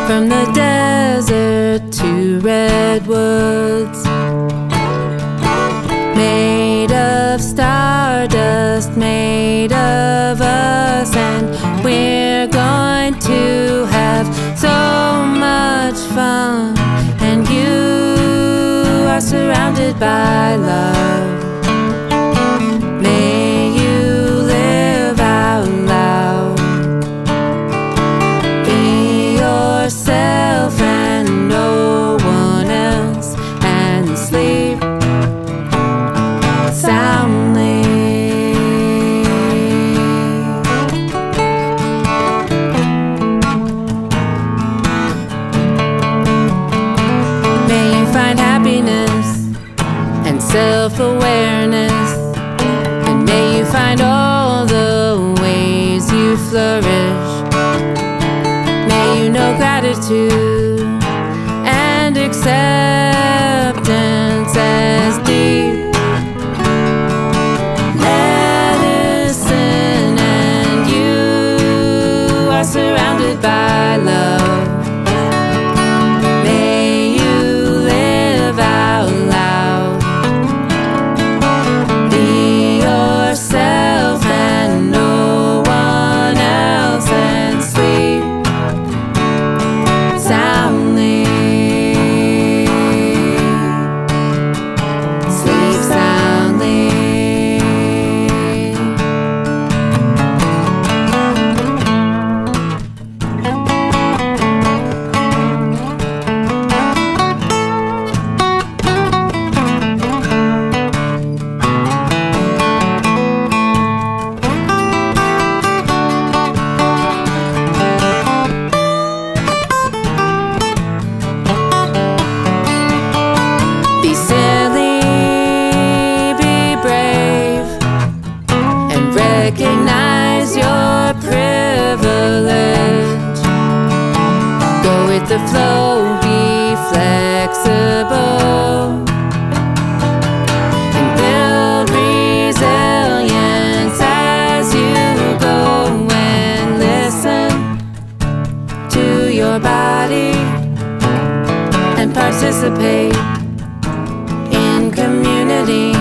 from the desert to redwoods, made of stardust, made of us, and we're going to have so much fun. And you are surrounded by love. May you live out loud. Be yourself and no one else, and sleep soundly. May you find happiness and self-awareness, and may you find all the ways you flourish. May you know gratitude and acceptance as deep medicine, and you are surrounded by love. May you live out loud. Be yourself and no one else, and sleep soundly. Sleep soundly. Be silly, be brave, and recognize your privilege. Go with the flow, be flexible, and build resilience as you go, and listen to your body and participate in community.